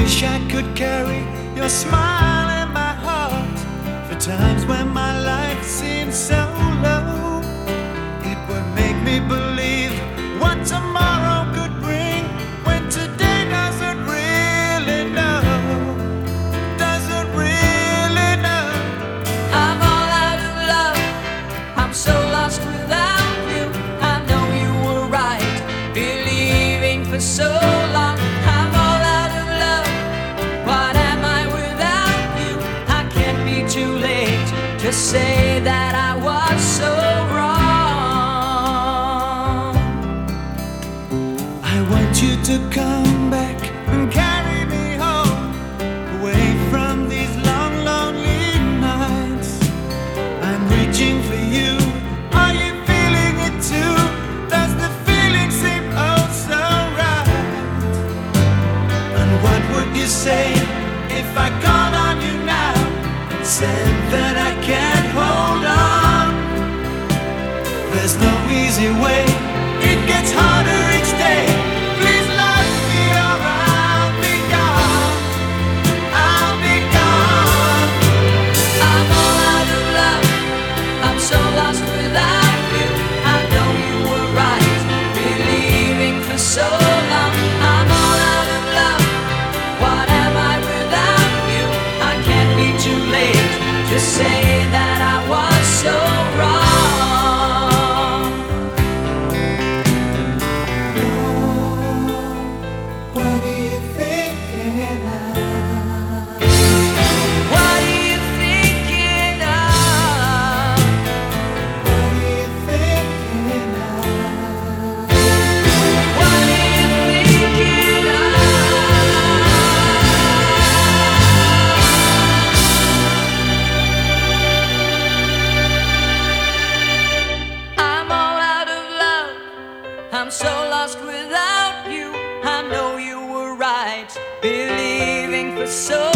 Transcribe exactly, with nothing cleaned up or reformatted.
wish I could carry your smile in my heart for times when my life seems so low. It would make me believe what tomorrow could bring when today doesn't really know, doesn't really know. I'm all out of love, I'm so lost without you. I know you were right, believing for so long. I'm all out of love, what am I without you? I can't be too late to say that I was so wrong. I want you to come back and carry me home, away from these long, lonely nights. I'm reaching for you. Are you feeling it too? Does the feeling seem oh so right? And what would you say if I called on you now and said that I can't hold on? There's no easy way, it gets harder each day. Please love me or I'll be gone, I'll be gone. I'm all out of love, I'm so lost without you. I know you were right, believing for so long. I'm all out of love, what am I without you? I can't be too late to say that I was so wrong. What are you thinking of? What are you thinking of? What are you thinking of? What are you thinking of? I'm all out of love, I'm so lost without you. I know you were right, believing for so